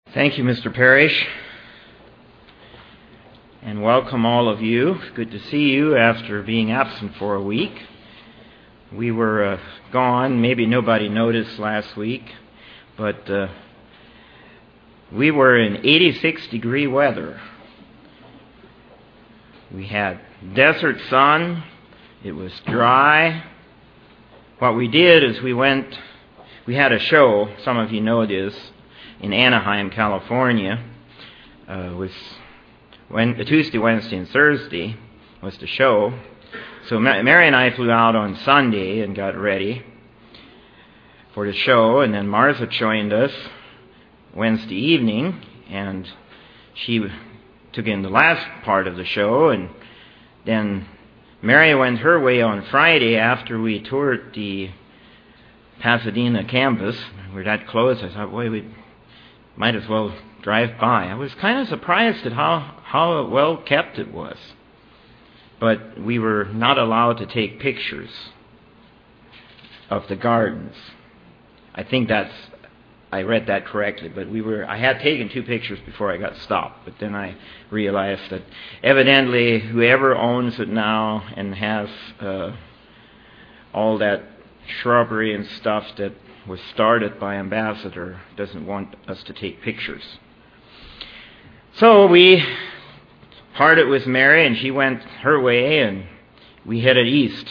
Thank you, Mr. Parrish, and welcome all of you. Good to see you after being absent for a week. We were gone. Maybe nobody noticed last week, but we were in 86-degree weather. We had desert sun. It was dry. What we did is we had a show, some of you know this, in Anaheim, California. Was Tuesday, Wednesday, and Thursday was the show. So Mary and I flew out on Sunday and got ready for the show, and then Martha joined us Wednesday evening, and she took in the last part of the show, and then Mary went her way on Friday after we toured the Pasadena campus. We're that close. I thought, boy, we might as well drive by. I was kind of surprised at how well kept it was. But we were not allowed to take pictures of the gardens. I think I read that correctly, but I had taken 2 pictures before I got stopped, but then I realized that evidently whoever owns it now and has all that shrubbery and stuff that was started by Ambassador doesn't want us to take pictures. So we parted with Mary, and she went her way, and we headed east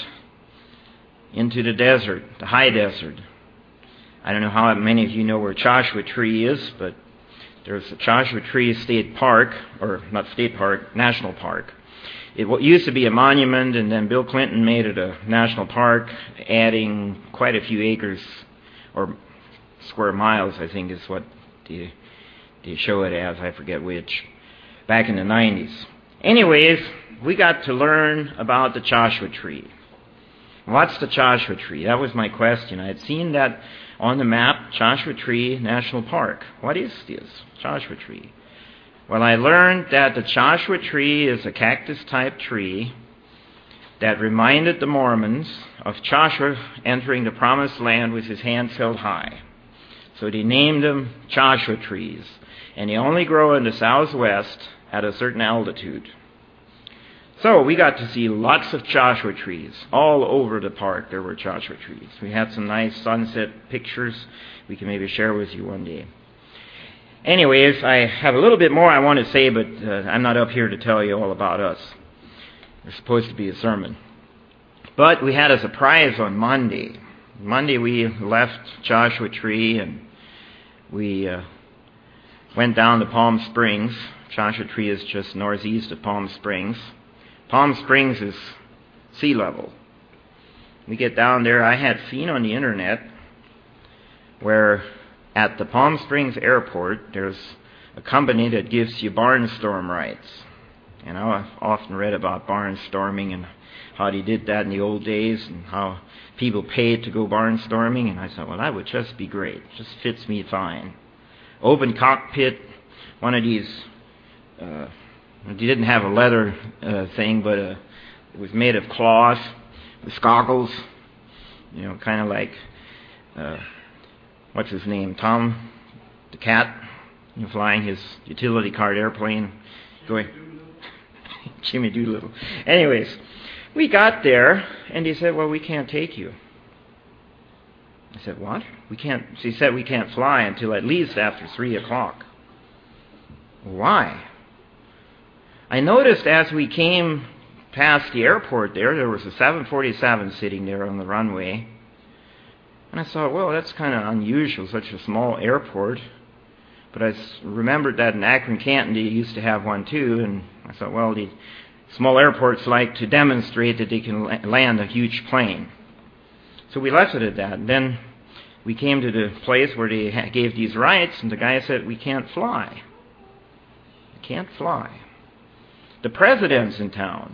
into the desert, the high desert. I don't know how many of you know where Joshua Tree is, but there's a Joshua Tree State Park, or not State Park, National Park. It used to be a monument, and then Bill Clinton made it a national park, adding quite a few acres, or square miles, I think is what they show it as, I forget which, back in the 90s. Anyways, we got to learn about the Joshua Tree. What's the Joshua Tree? That was my question. I had seen that on the map, Joshua Tree National Park. What is this Joshua Tree? Well, I learned that the Joshua Tree is a cactus-type tree that reminded the Mormons of Joshua entering the Promised Land with his hands held high. So they named them Joshua trees, and they only grow in the southwest at a certain altitude. So we got to see lots of Joshua trees. All over the park there were Joshua trees. We had some nice sunset pictures we can maybe share with you one day. Anyways, I have a little bit more I want to say, but I'm not up here to tell you all about us. It's supposed to be a sermon. But we had a surprise on Monday. Monday we left Joshua Tree and we went down to Palm Springs. Joshua Tree is just northeast of Palm Springs. Palm Springs is sea level. We get down there. I had seen on the internet where at the Palm Springs airport there's a company that gives you barnstorm rights. And I've often read about barnstorming and how they did that in the old days and how people paid to go barnstorming. And I thought, well, that would just be great. Just fits me fine. Open cockpit, one of these, they didn't have a leather thing, but it was made of cloth with goggles, kind of like, what's his name, Tom the Cat, flying his utility cart airplane, going... Jimmy Doolittle. Anyways, we got there, and he said, well, we can't take you. I said, what? We can't. So he said we can't fly until at least after 3 o'clock. Why? I noticed as we came past the airport there was a 747 sitting there on the runway. And I thought, well, that's kind of unusual, such a small airport. But I remembered that in Akron, Canton, they used to have one too, and I thought, well, the small airports like to demonstrate that they can land a huge plane. So we left it at that. And then we came to the place where they gave these rights, and the guy said, we can't fly. We can't fly. The president's in town.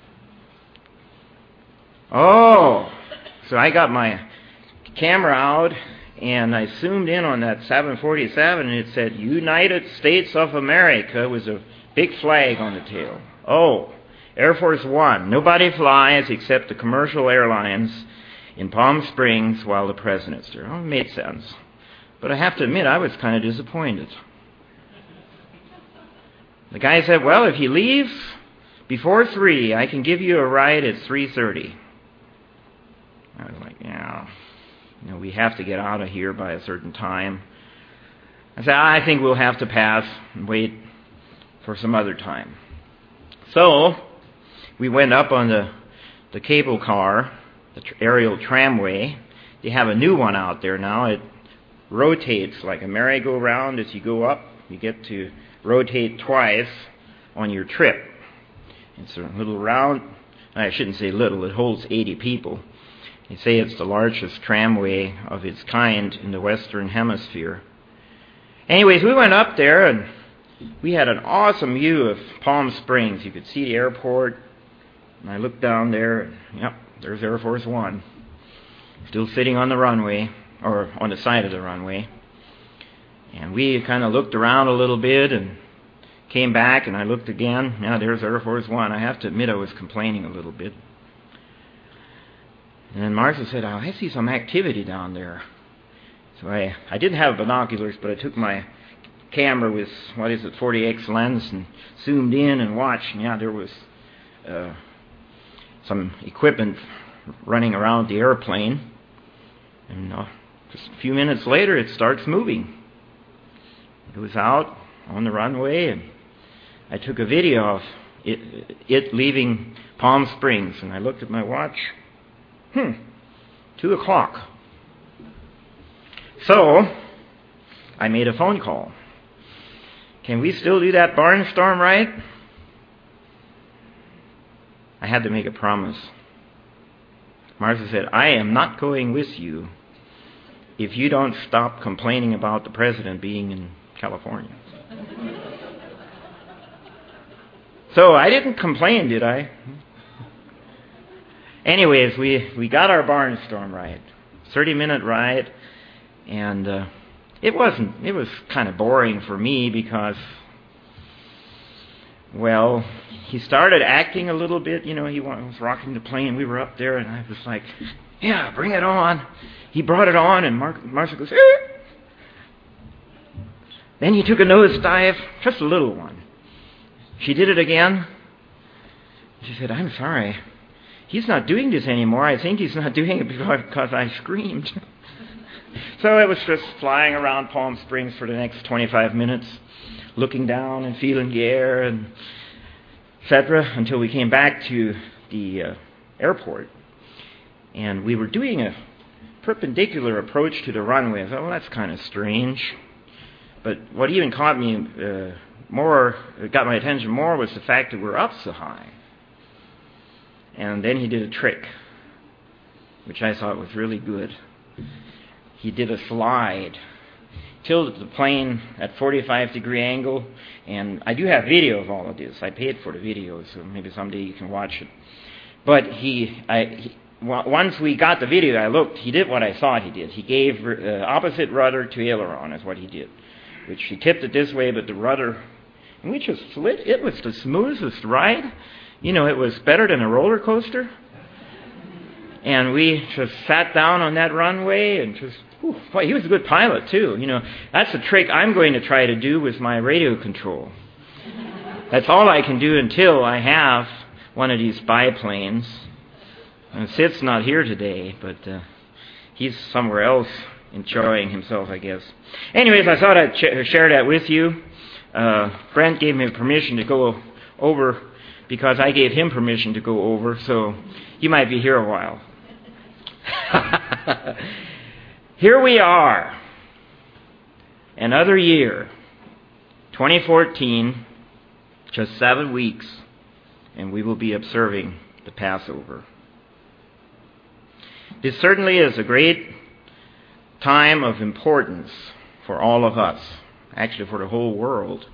Oh, so I got my camera out, and I zoomed in on that 747, and it said, United States of America, with a big flag on the tail. Oh, Air Force One. Nobody flies except the commercial airlines in Palm Springs while the president's there. Oh, it made sense. But I have to admit, I was kind of disappointed. The guy said, well, if you leave before 3, I can give you a ride at 3:30. I was like, yeah, we have to get out of here by a certain time. I said, I think we'll have to pass and wait for some other time. So we went up on the cable car, the aerial tramway. They have a new one out there now. It rotates like a merry-go-round. As you go up, you get to rotate twice on your trip. It's a little round. I shouldn't say little. It holds 80 people. They say it's the largest tramway of its kind in the Western Hemisphere. Anyways, we went up there, and we had an awesome view of Palm Springs. You could see the airport, and I looked down there, and yep, there's Air Force One, still sitting on the runway, or on the side of the runway. And we kind of looked around a little bit, and came back, and I looked again. Yeah, there's Air Force One. I have to admit I was complaining a little bit. And then Martha said, oh, I see some activity down there. So I didn't have binoculars, but I took my camera with, 40x lens, and zoomed in and watched. And yeah, there was some equipment running around the airplane. And just a few minutes later, it starts moving. It was out on the runway, and I took a video of it leaving Palm Springs. And I looked at my watch. 2 o'clock. So I made a phone call. Can we still do that barnstorm ride? I had to make a promise. Martha said, I am not going with you if you don't stop complaining about the president being in California. So I didn't complain, did I? Anyways, we got our barnstorm ride. 30-minute ride. And it was kind of boring for me because, well, he started acting a little bit. He was rocking the plane. We were up there, and I was like, yeah, bring it on. He brought it on, and Martha goes, eh. Then he took a nosedive, just a little one. She did it again. She said, I'm sorry. He's not doing this anymore. I think he's not doing it because I screamed. So it was just flying around Palm Springs for the next 25 minutes, looking down and feeling the air, and etc., until we came back to the airport. And we were doing a perpendicular approach to the runway. I thought, well, that's kind of strange. But what even got my attention more was the fact that we're up so high. And then he did a trick, which I thought was really good. He did a slide, tilted the plane at 45-degree angle, and I do have video of all of this. I paid for the video, so maybe someday you can watch it. But once we got the video, I looked. He did what I thought he did. He gave opposite rudder to aileron is what he did, which he tipped it this way, but the rudder, and we just slid. It was the smoothest ride. It was better than a roller coaster. And we just sat down on that runway and just, boy, he was a good pilot too. That's a trick I'm going to try to do with my radio control. That's all I can do until I have one of these biplanes. And Sid's not here today, but he's somewhere else enjoying himself, I guess. Anyways, I thought I'd share that with you. Brent gave me permission to go over because I gave him permission to go over, so you might be here a while. Here we are, another year, 2014, just 7 weeks, and we will be observing the Passover. This certainly is a great time of importance for all of us, actually for the whole world.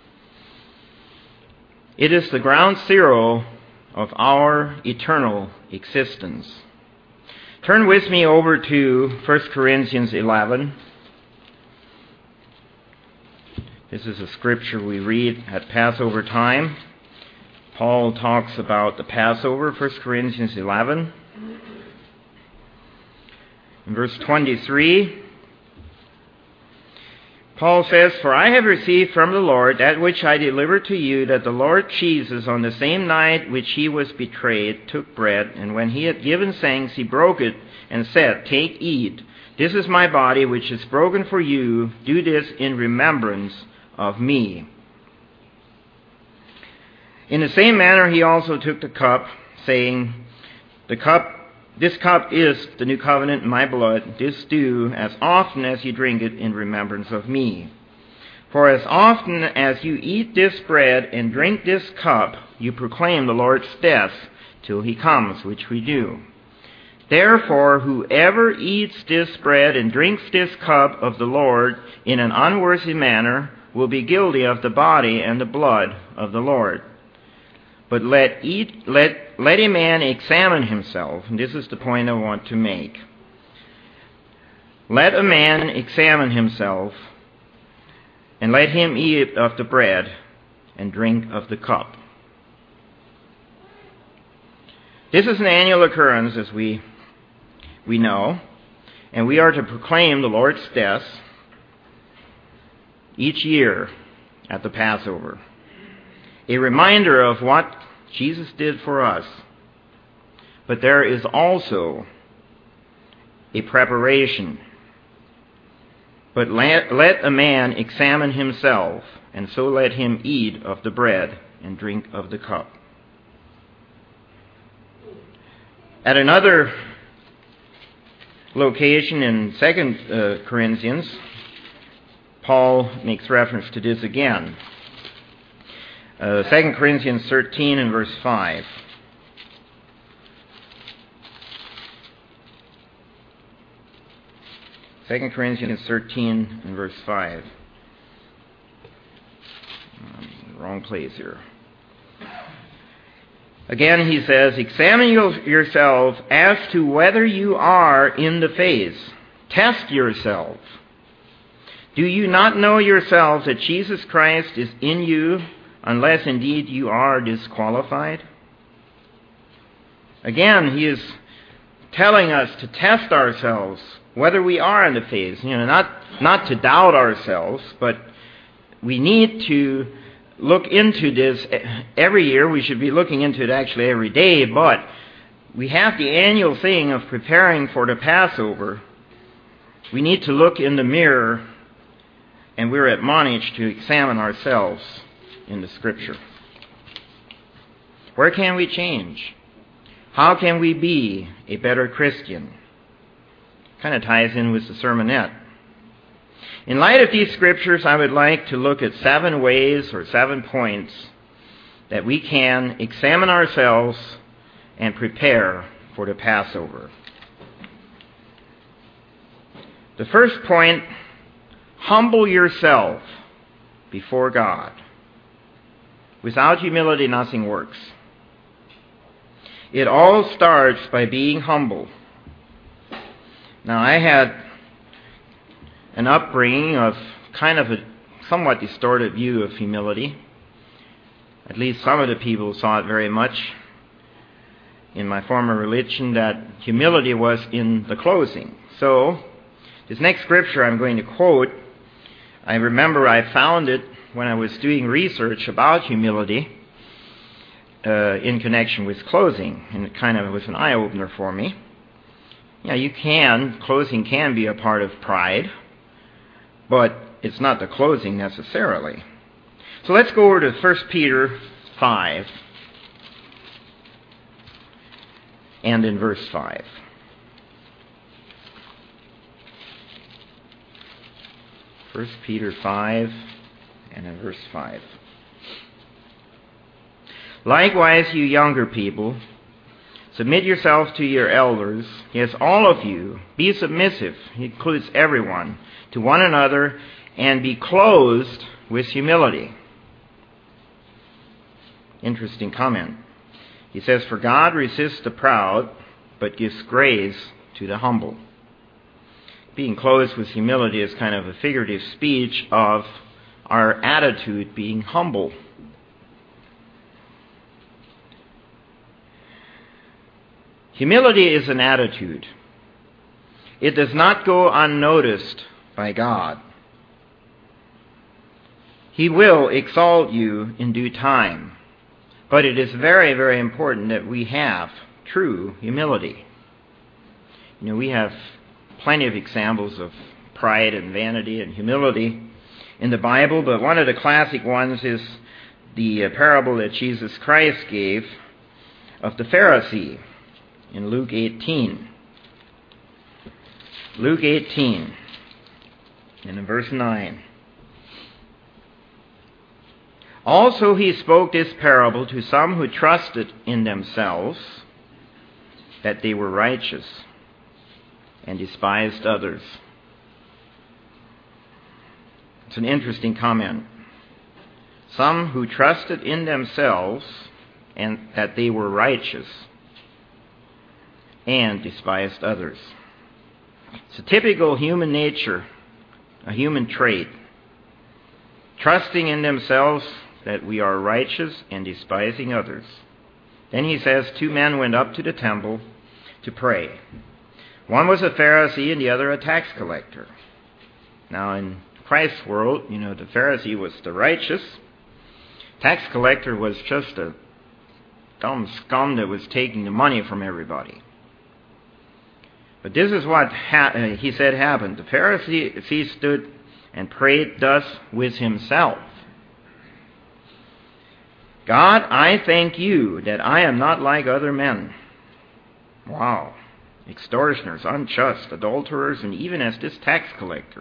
It is the ground zero of our eternal existence. Turn with me over to 1 Corinthians 11. This is a scripture we read at Passover time. Paul talks about the Passover, 1 Corinthians 11. In verse 23, Paul says, "For I have received from the Lord that which I delivered to you, that the Lord Jesus, on the same night which he was betrayed, took bread, and when he had given thanks, he broke it, and said, 'Take, eat. This is my body, which is broken for you. Do this in remembrance of me.' In the same manner he also took the cup, saying, 'This cup is the new covenant in my blood. This do as often as you drink it in remembrance of me. For as often as you eat this bread and drink this cup, you proclaim the Lord's death till he comes,' which we do. Therefore, whoever eats this bread and drinks this cup of the Lord in an unworthy manner will be guilty of the body and the blood of the Lord. But let a man examine himself," and this is the point I want to make. "Let a man examine himself, and let him eat of the bread and drink of the cup." This is an annual occurrence, as we know, and we are to proclaim the Lord's death each year at the Passover. A reminder of what Jesus did for us. But there is also a preparation. "But let a man examine himself, and so let him eat of the bread and drink of the cup." At another location in 2 Corinthians, Paul makes reference to this again. 2 Corinthians 13 and verse 5. Second Corinthians 13 and verse 5. Wrong place here. Again, he says, "Examine yourselves as to whether you are in the faith. Test yourself. Do you not know yourselves that Jesus Christ is in you, unless indeed you are disqualified?" Again, he is telling us to test ourselves whether we are in the faith. Not to doubt ourselves, but we need to look into this every year. We should be looking into it actually every day, but we have the annual thing of preparing for the Passover. We need to look in the mirror, and we're admonished to examine ourselves in the Scripture. Where can we change? How can we be a better Christian? Kind of ties in with the sermonette. In light of these Scriptures, I would like to look at 7 ways or 7 points that we can examine ourselves and prepare for the Passover. The first point, humble yourself before God. Without humility, nothing works. It all starts by being humble. Now, I had an upbringing of kind of a somewhat distorted view of humility. At least some of the people saw it very much in my former religion, that humility was in the closing. So, this next scripture I'm going to quote, I remember I found it when I was doing research about humility in connection with closing, and it kind of was an eye-opener for me. Yeah, closing can be a part of pride, but it's not the closing necessarily. So let's go over to 1 Peter 5 and in verse 5. 1 Peter 5 and in verse 5. "Likewise, you younger people, submit yourselves to your elders. Yes, all of you, be submissive," he includes everyone, "to one another, and be clothed with humility." Interesting comment. He says, "For God resists the proud, but gives grace to the humble." Being clothed with humility is kind of a figurative speech of our attitude being humble. Humility is an attitude. It does not go unnoticed by God. He will exalt you in due time. But it is very, very important that we have true humility. We have plenty of examples of pride and vanity and humility in the Bible, but one of the classic ones is the parable that Jesus Christ gave of the Pharisee in Luke 18. Luke 18, and in verse 9. Also he spoke this parable to some who trusted in themselves that they were righteous and despised others. It's an interesting comment. Some who trusted in themselves and that they were righteous and despised others. It's a typical human nature, a human trait. Trusting in themselves that we are righteous and despising others. Then he says, 2 men went up to the temple to pray. One was a Pharisee and the other a tax collector. Now in Christ's world, the Pharisee was the righteous. Tax collector was just a dumb scum that was taking the money from everybody. But this is what he said happened. The Pharisee stood and prayed thus with himself. God, I thank you that I am not like other men. Wow. Extortioners, unjust, adulterers, and even as this tax collector.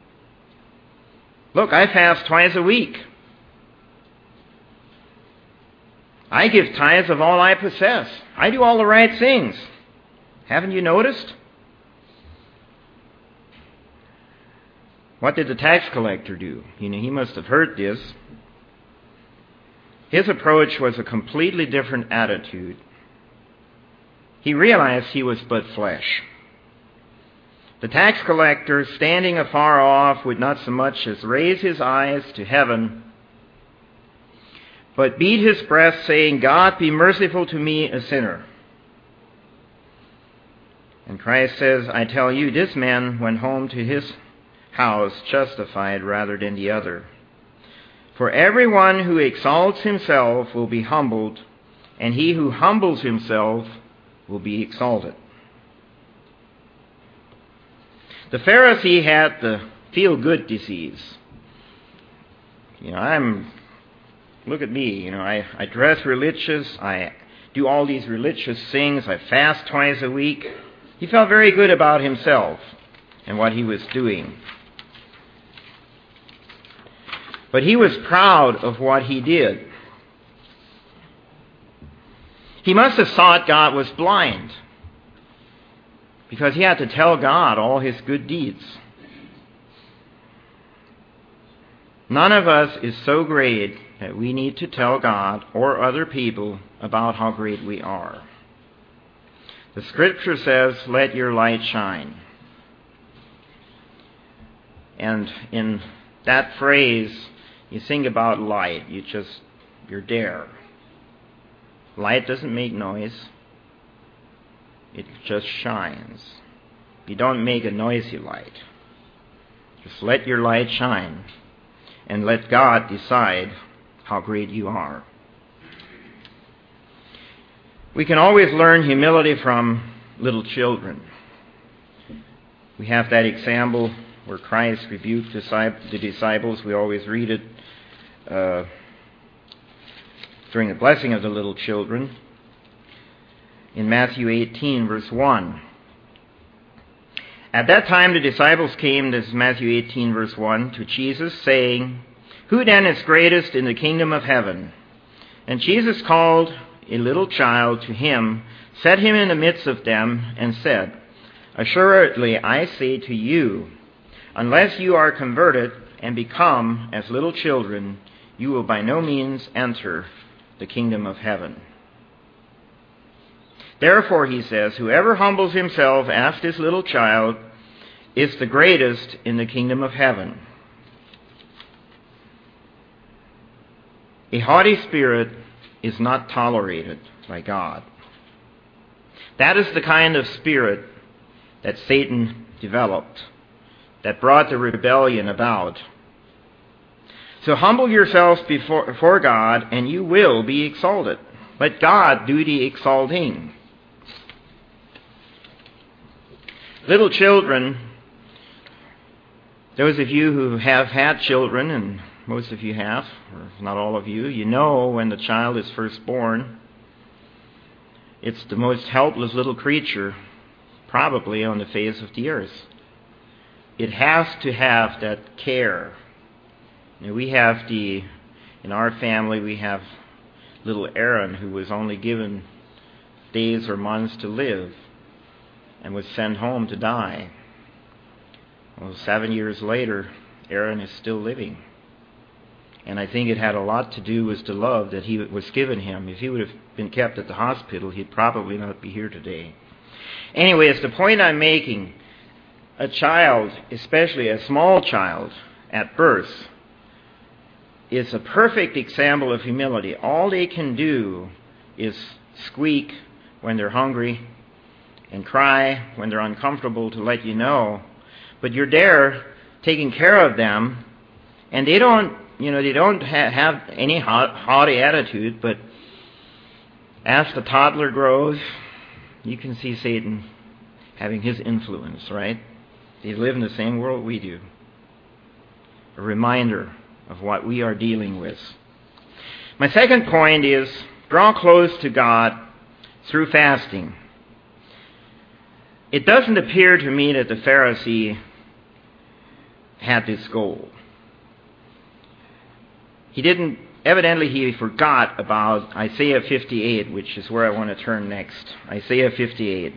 Look, I fast twice a week. I give tithes of all I possess. I do all the right things. Haven't you noticed? What did the tax collector do? He must have heard this. His approach was a completely different attitude. He realized he was but flesh. The tax collector, standing afar off, would not so much as raise his eyes to heaven, but beat his breast, saying, God, be merciful to me, a sinner. And Christ says, I tell you, this man went home to his house justified rather than the other. For everyone who exalts himself will be humbled, and he who humbles himself will be exalted. The Pharisee had the feel-good disease. Look at me, I dress religious, I do all these religious things, I fast twice a week. He felt very good about himself and what he was doing. But he was proud of what he did. He must have thought God was blind, because he had to tell God all his good deeds. None of us is so great that we need to tell God or other people about how great we are. The Scripture says, let your light shine. And in that phrase, you think about light. You're there. Light doesn't make noise. It just shines. You don't make a noisy light. Just let your light shine and let God decide how great you are. We can always learn humility from little children. We have that example where Christ rebuked the disciples. We always read it during the blessing of the little children in Matthew 18, verse 1. At that time the disciples came, this is Matthew 18, verse 1, to Jesus, saying, Who then is greatest in the kingdom of heaven? And Jesus called a little child to him, set him in the midst of them, and said, Assuredly I say to you, unless you are converted and become as little children, you will by no means enter the kingdom of heaven. Therefore, he says, whoever humbles himself as this little child is the greatest in the kingdom of heaven. A haughty spirit is not tolerated by God. That is the kind of spirit that Satan developed, that brought the rebellion about. So humble yourselves before God, and you will be exalted. Let God do the exalting. Little children, those of you who have had children, and most of you have, or not all of you, you know when the child is first born, it's the most helpless little creature probably on the face of the earth. It has to have that care. Now in our family, we have little Aaron, who was only given days or months to live and was sent home to die. Well, 7 years later, Aaron is still living. And I think it had a lot to do with the love that he was given him. If he would have been kept at the hospital, he'd probably not be here today. Anyway, it's the point I'm making. A child, especially a small child at birth, is a perfect example of humility. All they can do is squeak when they're hungry and cry when they're uncomfortable to let you know. But you're there taking care of them, and they don't have any haughty attitude. But as the toddler grows, you can see Satan having his influence, right? They live in the same world we do. A reminder of what we are dealing with. My second point is draw close to God through fasting. It doesn't appear to me that the Pharisee had this goal. Evidently he forgot about Isaiah 58, which is where I want to turn next. Isaiah 58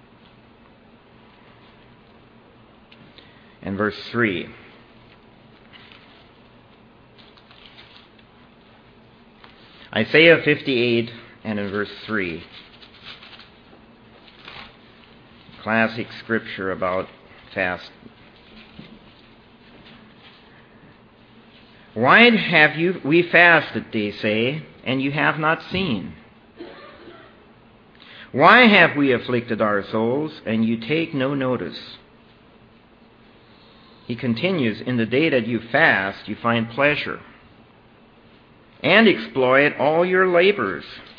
and verse 3. Isaiah 58 and in verse 3. Classic scripture about fast. Why have we fasted, they say, and you have not seen? Why have we afflicted our souls, and you take no notice? He continues, in the day that you fast, you find pleasure, and exploit all your labors.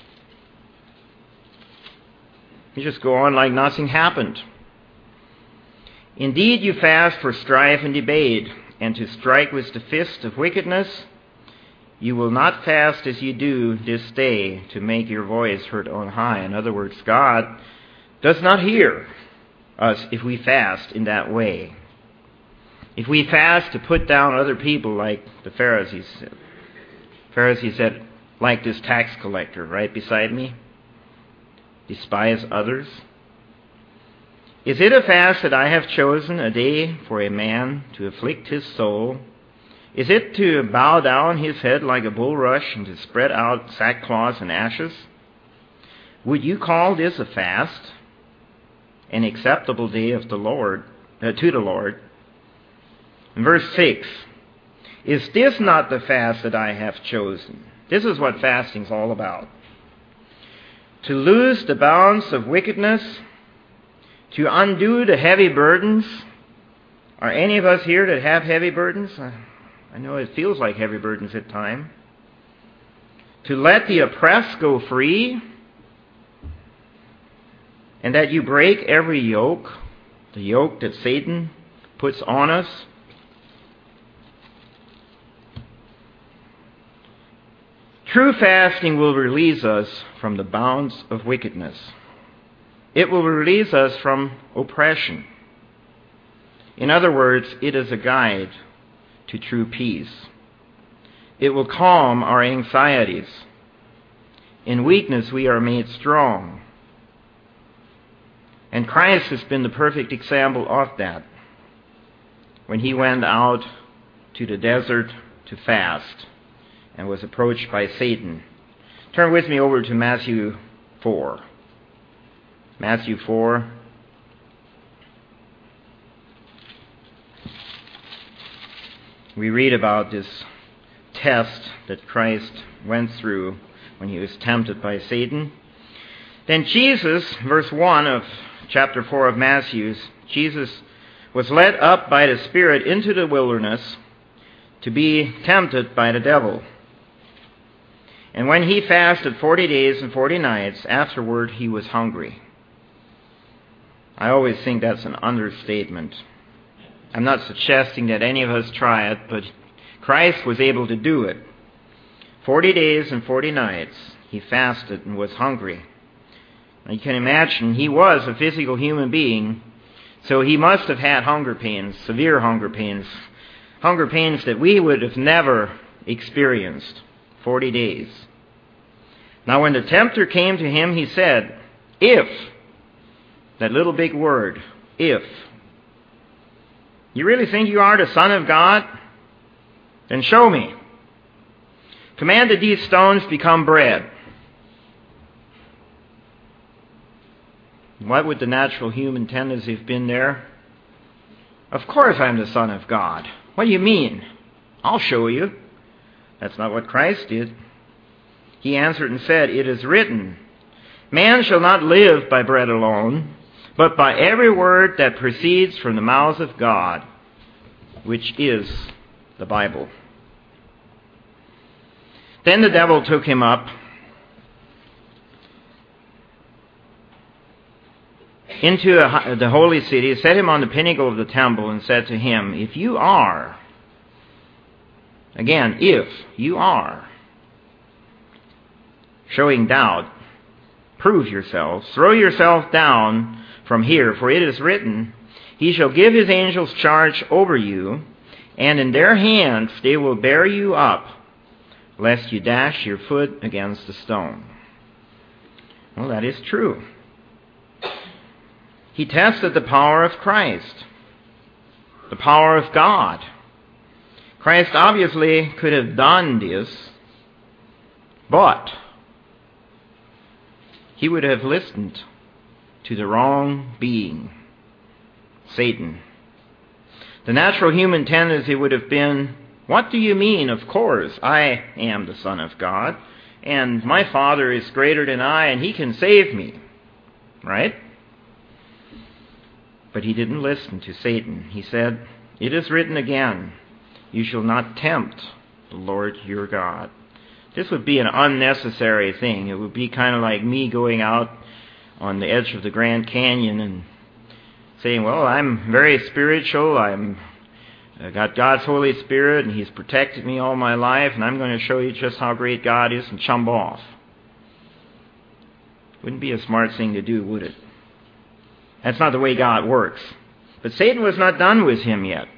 You just go on like nothing happened. Indeed, you fast for strife and debate, and to strike with the fist of wickedness. You will not fast as you do this day to make your voice heard on high. In other words, God does not hear us if we fast in that way. If we fast to put down other people like the Pharisees said. Pharisees said, like this tax collector right beside me, despise others. Is it a fast that I have chosen, a day for a man to afflict his soul? Is it to bow down his head like a bulrush and to spread out sackcloth and ashes? Would you call this a fast, an acceptable day of the Lord to the Lord? In verse 6, is this not the fast that I have chosen? This is what fasting's all about. To loose the bounds of wickedness, to undo the heavy burdens. Are any of us here that have heavy burdens? I know it feels like heavy burdens at times. To let the oppressed go free, and that you break every yoke, the yoke that Satan puts on us. True fasting will release us from the bounds of wickedness. It will release us from oppression. In other words, it is a guide to true peace. It will calm our anxieties. In weakness we are made strong. And Christ has been the perfect example of that. When he went out to the desert to fast and was approached by Satan. Turn with me over to Matthew 4. Matthew 4. We read about this test that Christ went through when he was tempted by Satan. Then Jesus, verse 1 of chapter 4 of Matthew, Jesus was led up by the Spirit into the wilderness to be tempted by the devil. And when he fasted 40 days and 40 nights, afterward he was hungry. I always think that's an understatement. I'm not suggesting that any of us try it, but Christ was able to do it. 40 days and 40 nights he fasted and was hungry. Now you can imagine he was a physical human being, so he must have had hunger pains, severe hunger pains that we would have never experienced. 40 days. Now when the tempter came to him, he said, "If," that little big word, if, "you really think you are the Son of God? Then show me. Command that these stones become bread." What would the natural human tendency have been there? Of course I'm the Son of God. What do you mean? I'll show you. That's not what Christ did. He answered and said, "It is written, man shall not live by bread alone, but by every word that proceeds from the mouth of God," which is the Bible. Then the devil took him up into the holy city, set him on the pinnacle of the temple, and said to him, "If you are," again, if you are, showing doubt, "prove yourselves, throw yourself down from here, for it is written, he shall give his angels charge over you, and in their hands they will bear you up, lest you dash your foot against a stone." Well, that is true. He tested the power of Christ, the power of God. Christ obviously could have done this, but he would have listened to the wrong being, Satan. The natural human tendency would have been, "What do you mean? Of course, I am the Son of God, and my Father is greater than I, and he can save me." Right? But he didn't listen to Satan. He said, "It is written again, you shall not tempt the Lord your God." This would be an unnecessary thing. It would be kind of like me going out on the edge of the Grand Canyon and saying, "Well, I'm very spiritual. I got God's Holy Spirit, and he's protected me all my life, and I'm going to show you just how great God is," and chump off. Wouldn't be a smart thing to do, would it? That's not the way God works. But Satan was not done with him yet.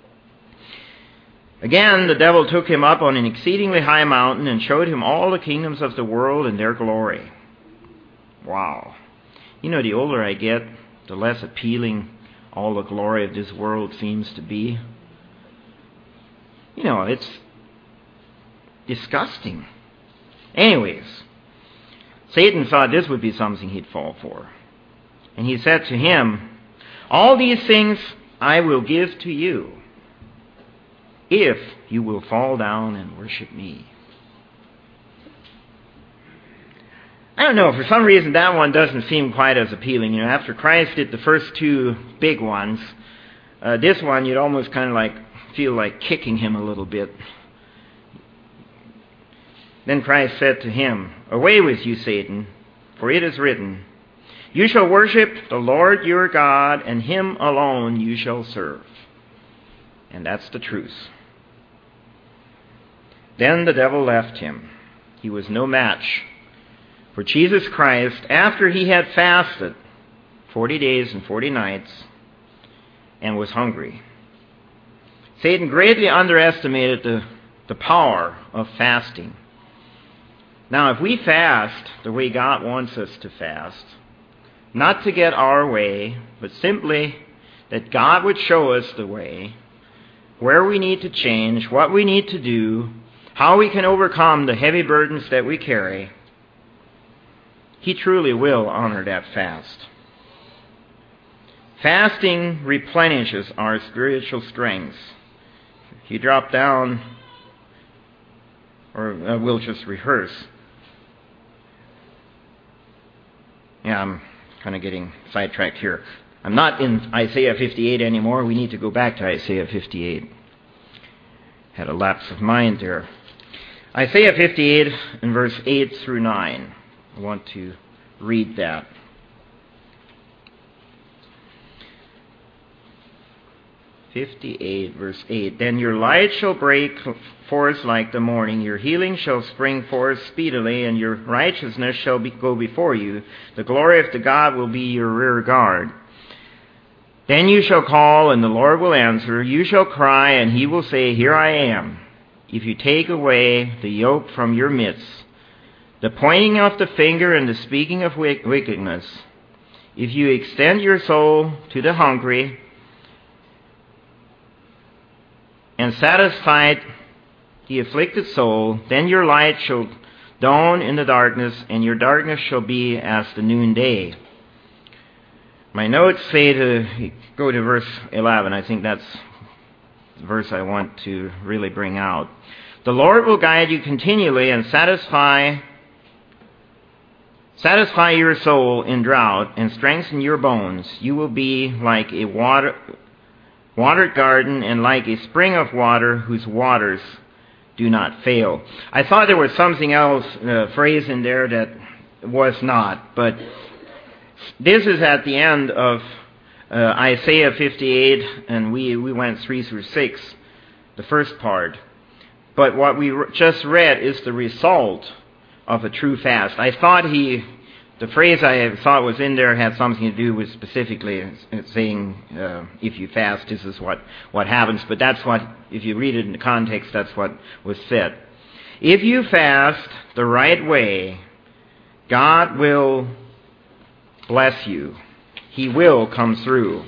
Again, the devil took him up on an exceedingly high mountain and showed him all the kingdoms of the world and their glory. Wow. You know, the older I get, the less appealing all the glory of this world seems to be. You know, it's disgusting. Anyways, Satan thought this would be something he'd fall for. And he said to him, "All these things I will give to you, if you will fall down and worship me." I don't know, for some reason that one doesn't seem quite as appealing. You know, after Christ did the first two big ones, this one you'd almost kind of like feel like kicking him a little bit. Then Christ said to him, "Away with you, Satan, for it is written, you shall worship the Lord your God, and him alone you shall serve." And that's the truth. Then the devil left him. He was no match for Jesus Christ after he had fasted 40 days and 40 nights and was hungry. Satan greatly underestimated the power of fasting. Now, if we fast the way God wants us to fast, not to get our way, but simply that God would show us the way, where we need to change, what we need to do, how we can overcome the heavy burdens that we carry, he truly will honor that fast. Fasting replenishes our spiritual strengths. If you drop down, or we'll just rehearse. Yeah, I'm kind of getting sidetracked here. I'm not in Isaiah 58 anymore. We need to go back to Isaiah 58. Had a lapse of mind there. Isaiah 58 and verse 8 through 9. I want to read that. Verse 8. Then your light shall break forth like the morning, your healing shall spring forth speedily, and your righteousness shall go before you. The glory of the God will be your rear guard. Then you shall call, and the Lord will answer. You shall cry, and he will say, Here I am. If you take away the yoke from your midst, the pointing of the finger and the speaking of wickedness, if you extend your soul to the hungry, and satisfied the afflicted soul, then your light shall dawn in the darkness, and your darkness shall be as the noonday. My notes say to go to verse 11. I think that's the verse I want to really bring out. The Lord will guide you continually and satisfy your soul in drought and strengthen your bones. You will be like a watered garden and like a spring of water whose waters do not fail. I thought there was something else, phrase in there that was not, but this is at the end of Isaiah 58, and we went 3 through 6, the first part. But what we just read is the result of a true fast. I thought the phrase I thought was in there had something to do with specifically saying, if you fast, this is what happens. But that's what, if you read it in the context, that's what was said. If you fast the right way, God will bless you. He will come through.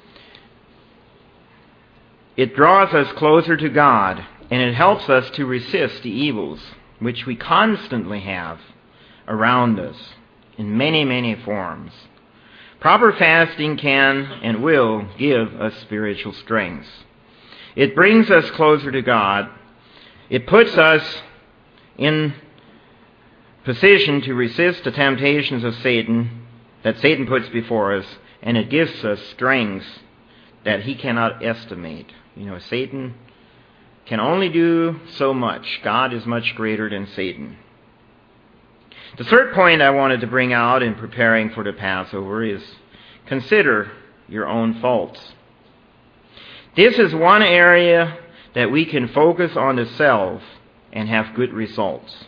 It draws us closer to God, and it helps us to resist the evils which we constantly have around us in many, many forms. Proper fasting can and will give us spiritual strength. It brings us closer to God. It puts us in position to resist the temptations of Satan that Satan puts before us, and it gives us strength that he cannot estimate. Satan can only do so much. God is much greater than Satan. The third point I wanted to bring out in preparing for the Passover is consider your own faults. This is one area that we can focus on the self and have good results.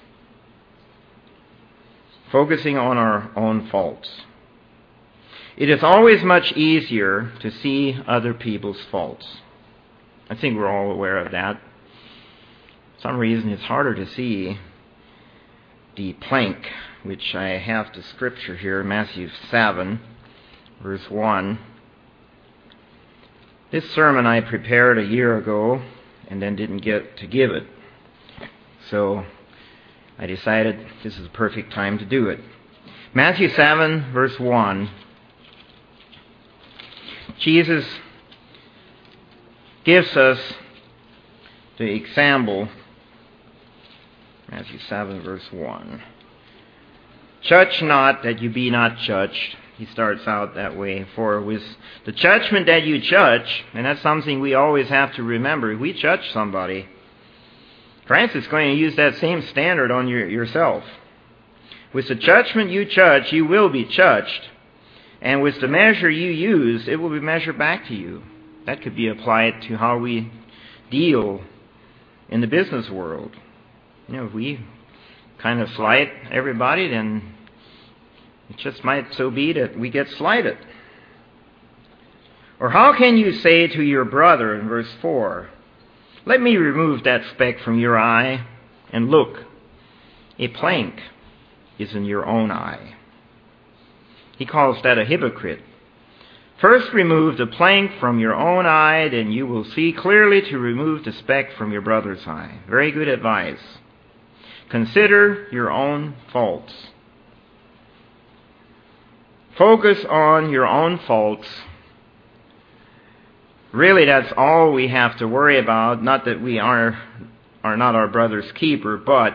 Focusing on our own faults. It is always much easier to see other people's faults. I think we're all aware of that. For some reason it's harder to see the plank, which I have the scripture here, Matthew 7, verse 1. This sermon I prepared a year ago and then didn't get to give it. So I decided this is the perfect time to do it. Matthew 7, verse 1. Jesus gives us the example. Matthew 7, verse 1. Judge not that you be not judged. He starts out that way. For with the judgment that you judge, and that's something we always have to remember, if we judge somebody, Christ is going to use that same standard on yourself. With the judgment you judge, you will be judged. And with the measure you use, it will be measured back to you. That could be applied to how we deal in the business world. If we kind of slight everybody, then it just might so be that we get slighted. Or how can you say to your brother, in verse 4, let me remove that speck from your eye, and look, a plank is in your own eye. He calls that a hypocrite. First remove the plank from your own eye, then you will see clearly to remove the speck from your brother's eye. Very good advice. Consider your own faults. Focus on your own faults. Really, that's all we have to worry about. Not that we are not our brother's keeper, but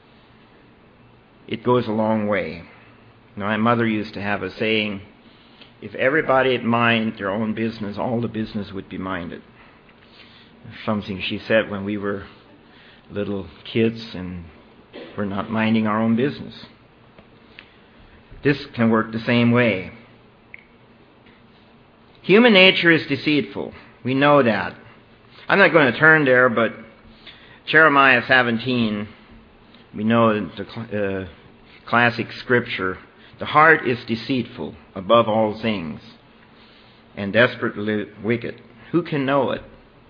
it goes a long way. My mother used to have a saying, if everybody minded their own business, all the business would be minded. Something she said when we were little kids and we're not minding our own business. This can work the same way. Human nature is deceitful. We know that. I'm not going to turn there, but Jeremiah 17, we know the classic scripture, the heart is deceitful above all things and desperately wicked. Who can know it?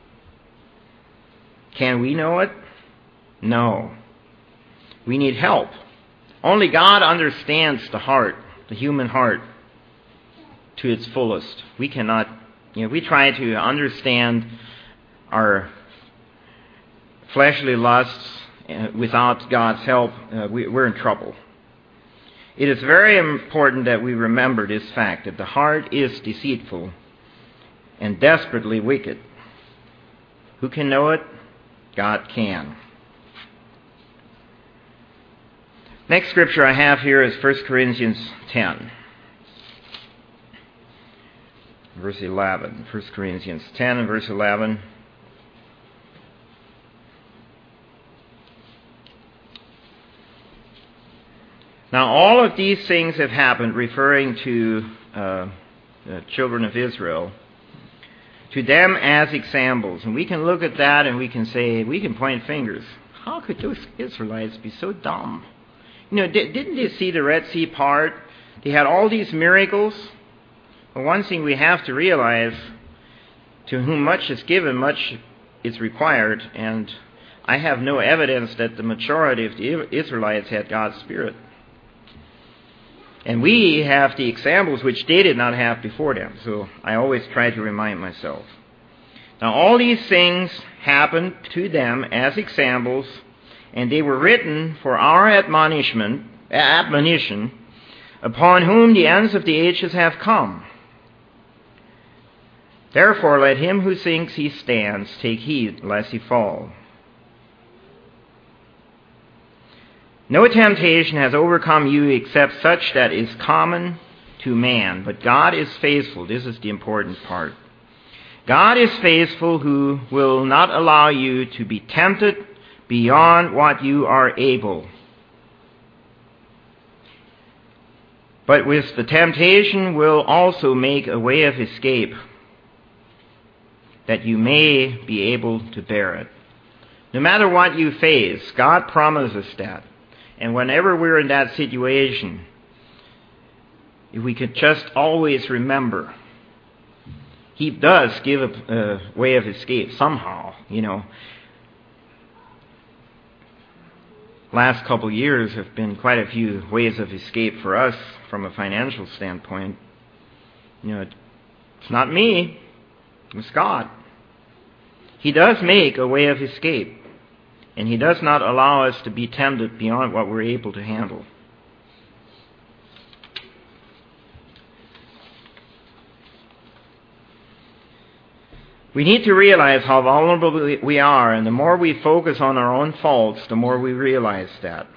Can we know it? No. We need help. Only God understands the heart, the human heart, to its fullest. We cannot, we try to understand our fleshly lusts without God's help, we're in trouble. It is very important that we remember this fact, that the heart is deceitful and desperately wicked. Who can know it? God can. Next scripture I have here is 1 Corinthians 10, verse 11. 1 Corinthians 10 and verse 11. Now all of these things have happened, referring to the children of Israel, to them as examples. And we can look at that and we can say, we can point fingers. How could those Israelites be so dumb? Didn't they see the Red Sea part? They had all these miracles. But one thing we have to realize, to whom much is given, much is required. And I have no evidence that the majority of the Israelites had God's Spirit. And we have the examples which they did not have before them. So I always try to remind myself. Now all these things happened to them as examples, and they were written for our admonition, upon whom the ends of the ages have come. Therefore let him who thinks he stands take heed lest he fall. No temptation has overcome you except such that is common to man. But God is faithful. This is the important part. God is faithful, who will not allow you to be tempted beyond what you are able. But with the temptation will also make a way of escape, that you may be able to bear it. No matter what you face, God promises that. And whenever we're in that situation, if we could just always remember, He does give a way of escape somehow, Last couple years have been quite a few ways of escape for us from a financial standpoint. It's not me, it's God. He does make a way of escape. And He does not allow us to be tempted beyond what we're able to handle. We need to realize how vulnerable we are, and the more we focus on our own faults, the more we realize that.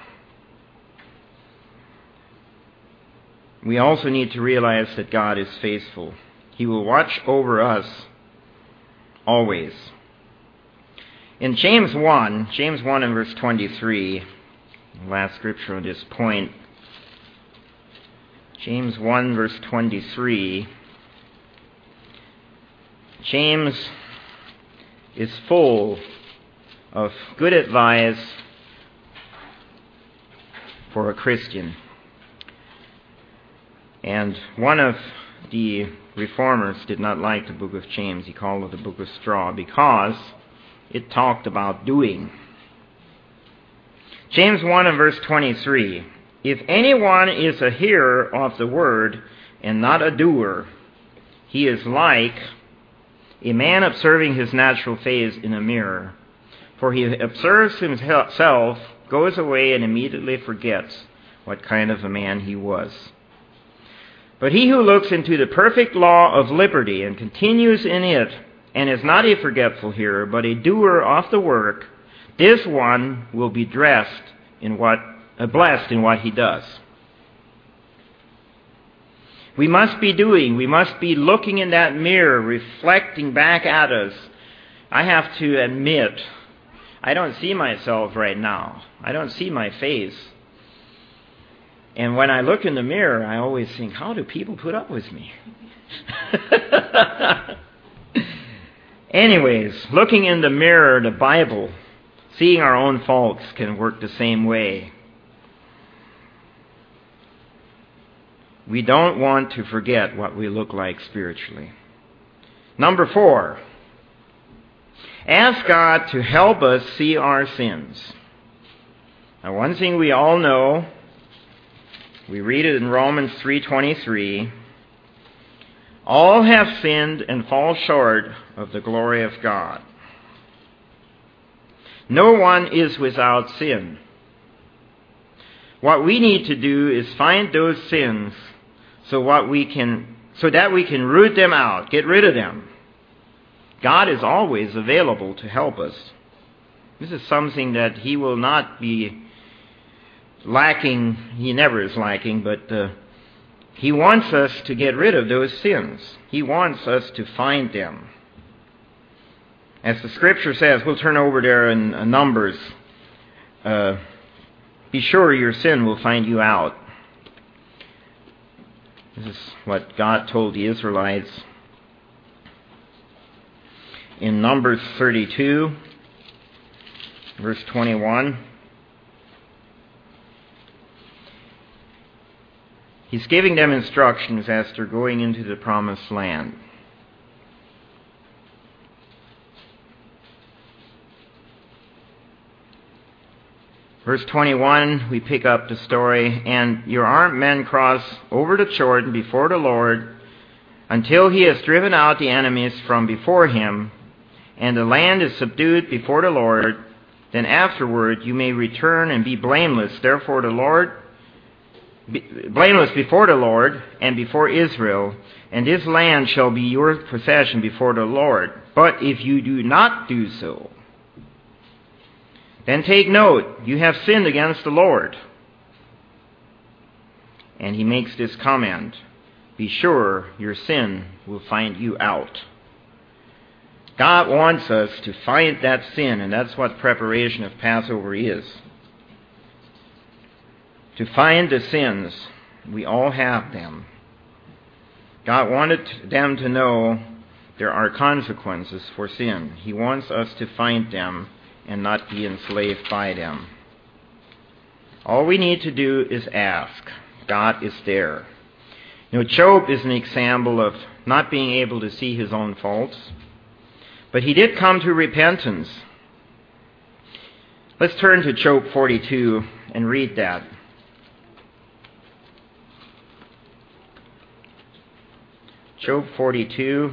We also need to realize that God is faithful. He will watch over us always. In James 1 and verse 23, last scripture on this point, James 1 verse 23, James is full of good advice for a Christian. And one of the reformers did not like the book of James. He called it the book of straw because it talked about doing. James 1 and verse 23. If anyone is a hearer of the word and not a doer, he is like a man observing his natural face in a mirror. For he observes himself, goes away, and immediately forgets what kind of a man he was. But he who looks into the perfect law of liberty and continues in it, and is not a forgetful hearer, but a doer of the work, this one will be blessed in what he does. We must be doing. We must be looking in that mirror, reflecting back at us. I have to admit, I don't see myself right now. I don't see my face. And when I look in the mirror, I always think, how do people put up with me? Anyways, looking in the mirror, the Bible, seeing our own faults can work the same way. We don't want to forget what we look like spiritually. Number 4, ask God to help us see our sins. Now, one thing we all know, we read it in Romans 3:23, all have sinned and fall short of the glory of God. No one is without sin. What we need to do is find those sins so that we can root them out, get rid of them. God is always available to help us. This is something that He will not be lacking. He never is lacking, but He wants us to get rid of those sins. He wants us to find them. As the Scripture says, we'll turn over there in Numbers, be sure your sin will find you out. This is what God told the Israelites in Numbers 32, verse 21. He's giving them instructions as they're going into the promised land. Verse 21, we pick up the story. And your armed men cross over the Jordan before the Lord until He has driven out the enemies from before Him, and the land is subdued before the Lord. Then afterward you may return and be blameless. Therefore blameless before the Lord and before Israel, and this land shall be your possession before the Lord. But if you do not do so, then take note, you have sinned against the Lord. And He makes this comment, be sure your sin will find you out. God wants us to find that sin, and that's what preparation of Passover is. To find the sins, we all have them. God wanted them to know there are consequences for sin. He wants us to find them and not be enslaved by them. All we need to do is ask. God is there. Job is an example of not being able to see his own faults, but he did come to repentance. Let's turn to Job 42 and read that. Job 42,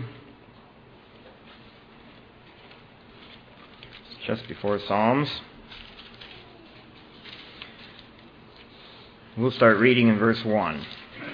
just before Psalms. We'll start reading in verse 1.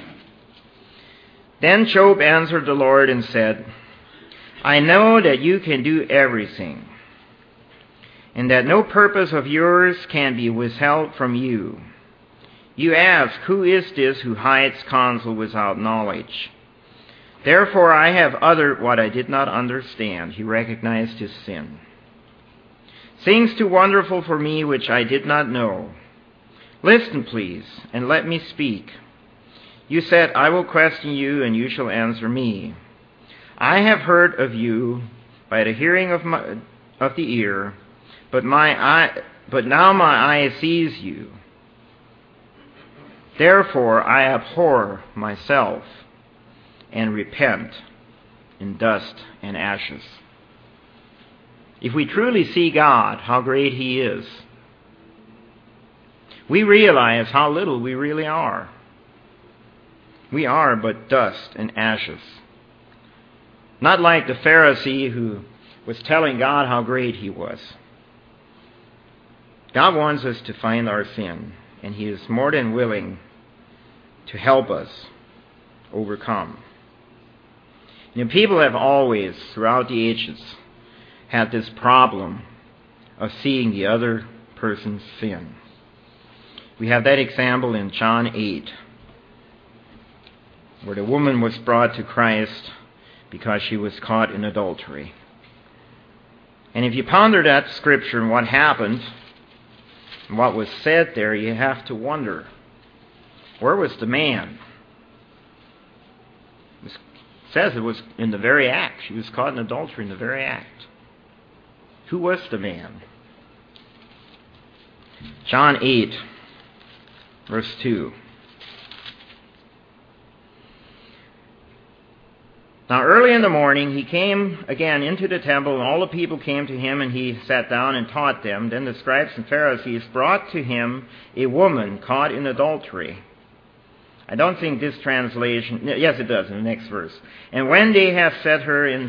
Then Job answered the Lord and said, I know that you can do everything, and that no purpose of yours can be withheld from you. You ask, who is this who hides counsel without knowledge? Therefore I have uttered what I did not understand. He recognized his sin. Things too wonderful for me which I did not know. Listen, please, and let me speak. You said, I will question you, and you shall answer me. I have heard of you by the hearing of the ear, but now my eye sees you. Therefore I abhor myself and repent in dust and ashes. If we truly see God, how great He is, we realize how little we really are. We are but dust and ashes. Not like the Pharisee who was telling God how great he was. God wants us to find our sin, and He is more than willing to help us overcome. People have always, throughout the ages, had this problem of seeing the other person's sin. We have that example in John 8, where the woman was brought to Christ because she was caught in adultery. And if you ponder that scripture and what happened, and what was said there, you have to wonder, where was the man? It says it was in the very act. She was caught in adultery in the very act. Who was the man? John 8, verse 2. Now early in the morning he came again into the temple, and all the people came to him, and he sat down and taught them. Then the scribes and Pharisees brought to him a woman caught in adultery. I don't think this translation, yes it does, in the next verse. And when they had set her in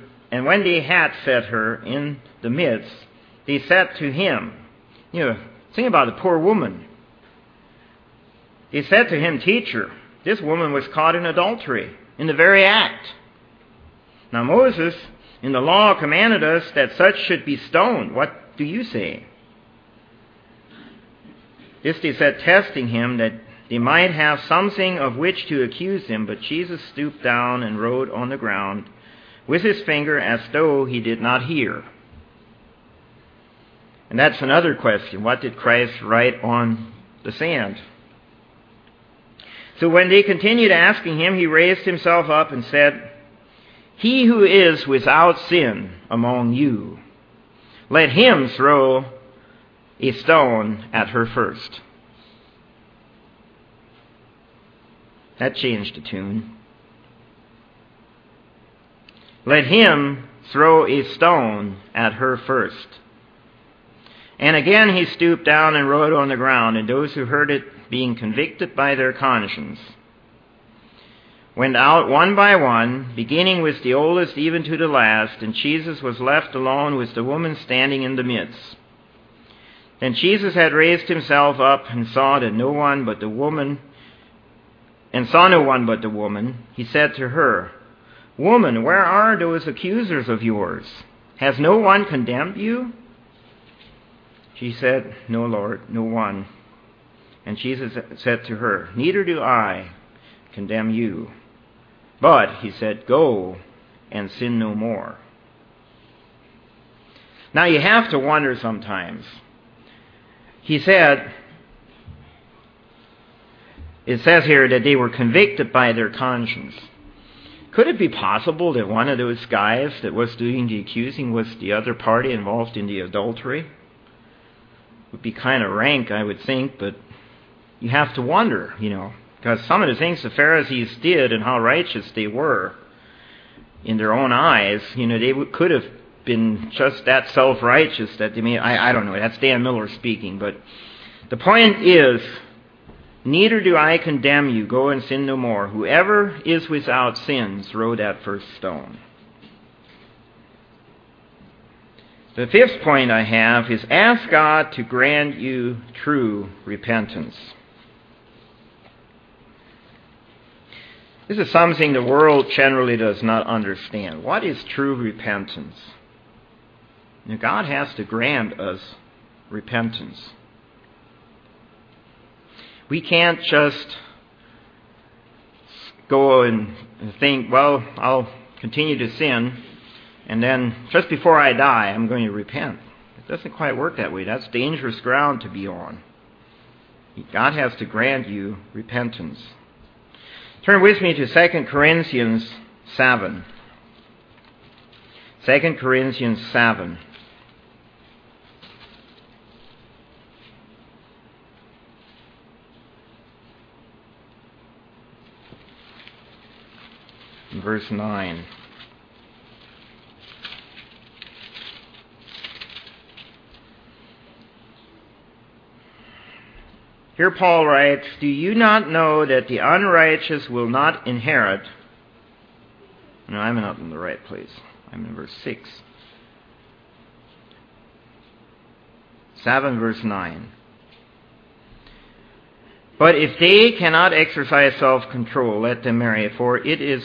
the midst, they said to him, think about the poor woman. They said to him, Teacher, this woman was caught in adultery, in the very act. Now Moses, in the law, commanded us that such should be stoned. What do you say? This they said, testing him, that they might have something of which to accuse him. But Jesus stooped down and wrote on the ground with his finger as though he did not hear. And that's another question. What did Christ write on the sand? So when they continued asking him, he raised himself up and said, He who is without sin among you, let him throw a stone at her first. That changed the tune. Let him throw a stone at her first. And again he stooped down and wrote on the ground, and those who heard it, being convicted by their conscience, went out one by one, beginning with the oldest even to the last, and Jesus was left alone with the woman standing in the midst. Then Jesus had raised himself up and saw no one but the woman. He said to her, Woman, where are those accusers of yours? Has no one condemned you? She said, No, Lord, no one. And Jesus said to her, Neither do I condemn you. But, he said, Go and sin no more. Now you have to wonder sometimes. He said, it says here that they were convicted by their conscience. Could it be possible that one of those guys that was doing the accusing was the other party involved in the adultery? Would be kind of rank, I would think, but you have to wonder, because some of the things the Pharisees did and how righteous they were in their own eyes, they could have been just that self-righteous that they may, I don't know, that's Dan Miller speaking, but the point is, neither do I condemn you, go and sin no more. Whoever is without sin, throw that first stone. The fifth point I have is ask God to grant you true repentance. This is something the world generally does not understand. What is true repentance? Now, God has to grant us repentance. We can't just go and think, well, I'll continue to sin, and then just before I die, I'm going to repent. It doesn't quite work that way. That's dangerous ground to be on. God has to grant you repentance. Turn with me to 2 Corinthians 7. 2 Corinthians 7. Verse 9. Here Paul writes, Do you not know that the unrighteous will not inherit? No, I'm not in the right place. I'm in verse 6. 7 verse 9. But if they cannot exercise self-control, let them marry, for it is...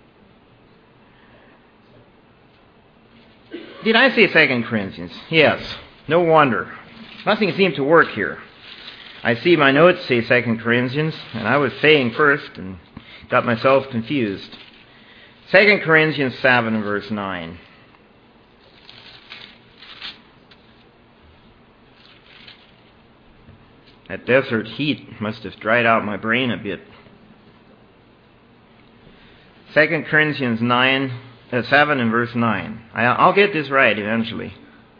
Did I say 2 Corinthians? Yes. No wonder. Nothing seemed to work here. I see my notes say 2 Corinthians, and I was saying first and got myself confused. 2 Corinthians 7 verse 9. That desert heat must have dried out my brain a bit. 2 Corinthians 7 and verse 9. I'll get this right eventually.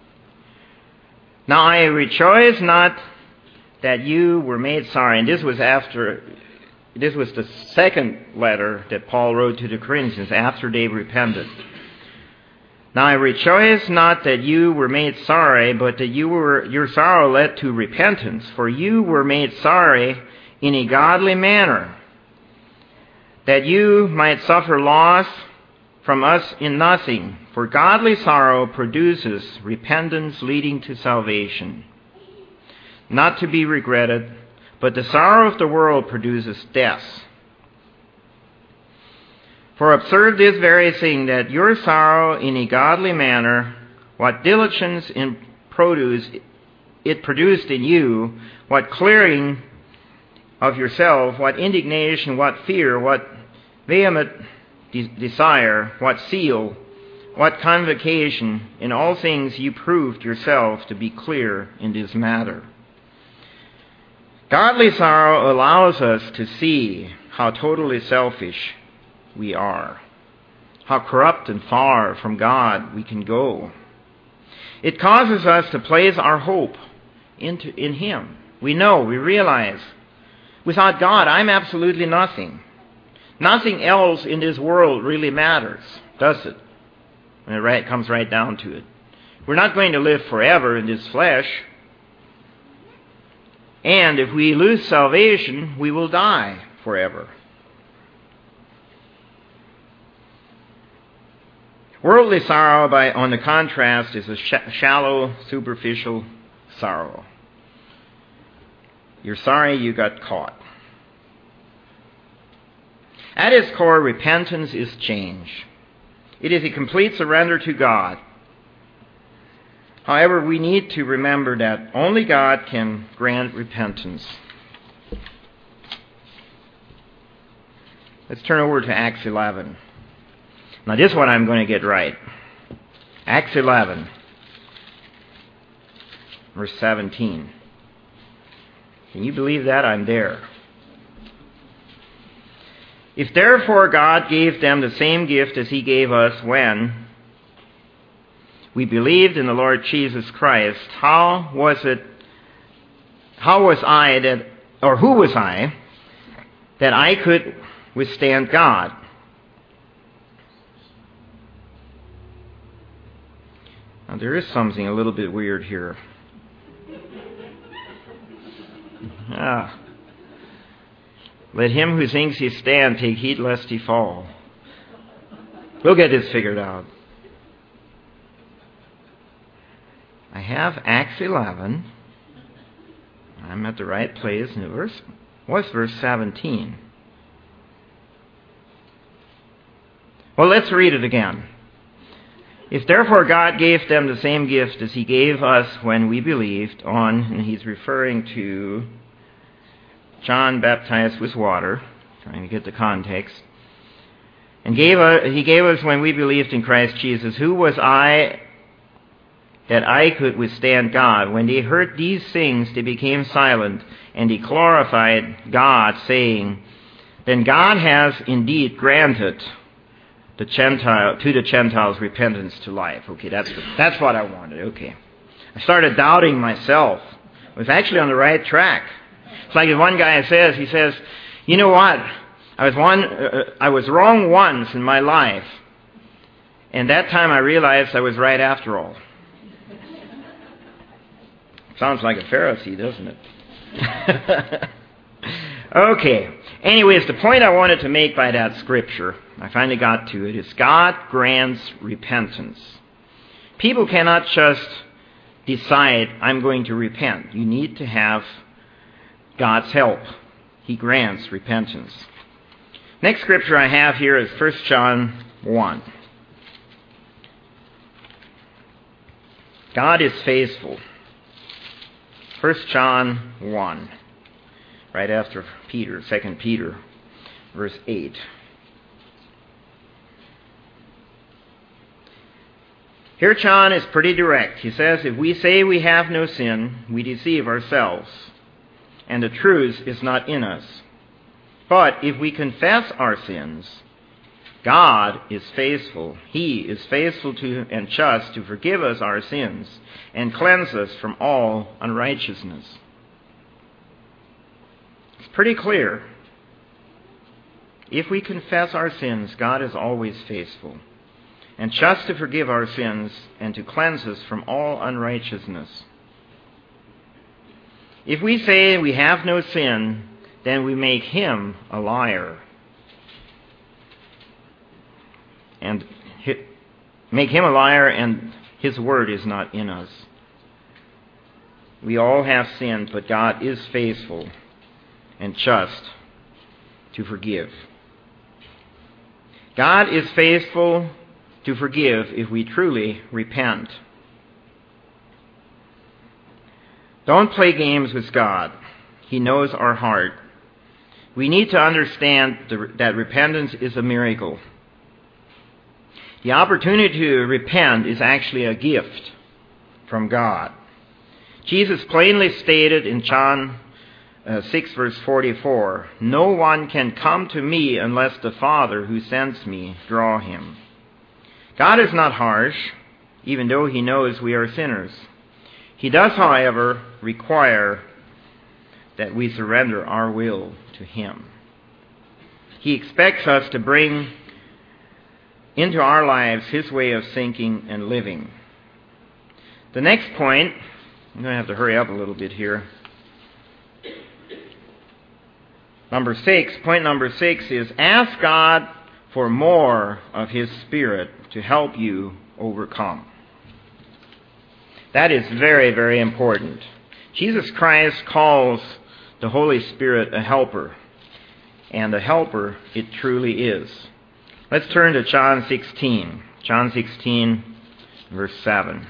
Now I rejoice not that you were made sorry. And this was the second letter that Paul wrote to the Corinthians after they repented. Now I rejoice not that you were made sorry, but that your sorrow led to repentance. For you were made sorry in a godly manner, that you might suffer loss from us in nothing. For godly sorrow produces repentance leading to salvation, not to be regretted, but the sorrow of the world produces death. For observe this very thing, that your sorrow in a godly manner, what diligence in produce it produced in you, what clearing of yourself, what indignation, what fear, what vehement desire, what zeal, what convocation, in all things you proved yourself to be clear in this matter. Godly sorrow allows us to see how totally selfish we are, how corrupt and far from God we can go. It causes us to place our hope in Him. We realize, without God, I'm absolutely nothing. Nothing else in this world really matters, does it? When it comes right down to it. We're not going to live forever in this flesh. And if we lose salvation, we will die forever. Worldly sorrow, on the contrast, is a shallow, superficial sorrow. You're sorry you got caught. At its core, repentance is change. It is a complete surrender to God. However, we need to remember that only God can grant repentance. Let's turn over to Acts 11. Now this one I'm going to get right. Acts 11, verse 17. Can you believe that? I'm there. If therefore God gave them the same gift as He gave us when we believed in the Lord Jesus Christ, who was I that I could withstand God? Now there is something a little bit weird here. Let him who thinks he stand take heed lest he fall. We'll get this figured out. I have Acts 11. I'm at the right place. And what's verse 17? Well, let's read it again. If therefore God gave them the same gift as He gave us when we believed and He's referring to John baptized with water, trying to get the context, and He gave us when we believed in Christ Jesus, who was I that I could withstand God? When they heard these things, they became silent, and they glorified God, saying, then God has indeed granted to the Gentiles repentance to life. Okay, that's what I wanted. Okay. I started doubting myself. I was actually on the right track. It's like the one guy says, he says, you know what? I was wrong once in my life. And that time I realized I was right after all. Sounds like a Pharisee, doesn't it? Okay. Anyways, the point I wanted to make by that scripture, I finally got to it, is God grants repentance. People cannot just decide, I'm going to repent. You need to have God's help. He grants repentance. Next scripture I have here is 1 John 1. God is faithful. 1 John 1. Right after Peter, 2 Peter, verse 8. Here John is pretty direct. He says, if we say we have no sin, we deceive ourselves, and the truth is not in us. But if we confess our sins, God is faithful. He is faithful to and just to forgive us our sins and cleanse us from all unrighteousness. It's pretty clear. If we confess our sins, God is always faithful and just to forgive our sins and to cleanse us from all unrighteousness. If we say we have no sin, then we make him a liar. And make him a liar, and his word is not in us. We all have sinned, but God is faithful and just to forgive. God is faithful to forgive if we truly repent. Don't play games with God. He knows our heart. We need to understand that repentance is a miracle. The opportunity to repent is actually a gift from God. Jesus plainly stated in John 6 verse 44, "No one can come to me unless the Father who sends me draw him." God is not harsh, even though he knows we are sinners. He does, however, require that we surrender our will to him. He expects us to bring into our lives his way of thinking and living. The next point, I'm going to have to hurry up a little bit here. Point number 6 is ask God for more of his Spirit to help you overcome. That is very, very important. Jesus Christ calls the Holy Spirit a helper, and a helper it truly is. Let's turn to John 16. John 16, verse 7.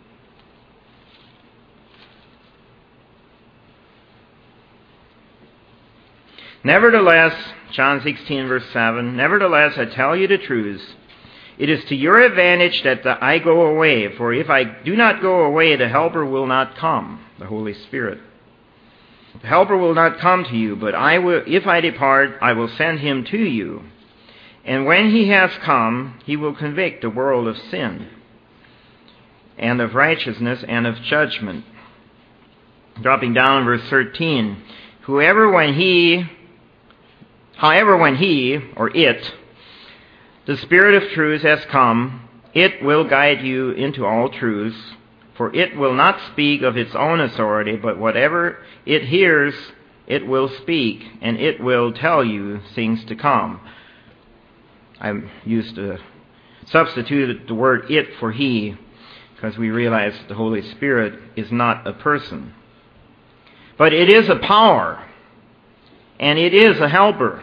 Nevertheless, John 16, verse 7, "Nevertheless, I tell you the truth. It is to your advantage that I go away, for if I do not go away, the Helper will not come," the Holy Spirit. "The Helper will not come to you, but if I depart, I will send him to you. And when he has come, he will convict the world of sin, and of righteousness, and of judgment." Dropping down, verse 13, However, when he, or it, the Spirit of truth has come, it will guide you into all truth, for it will not speak of its own authority, but whatever it hears, it will speak, and it will tell you things to come. I used to substitute the word it for he, because we realize the Holy Spirit is not a person. But it is a power, and it is a helper.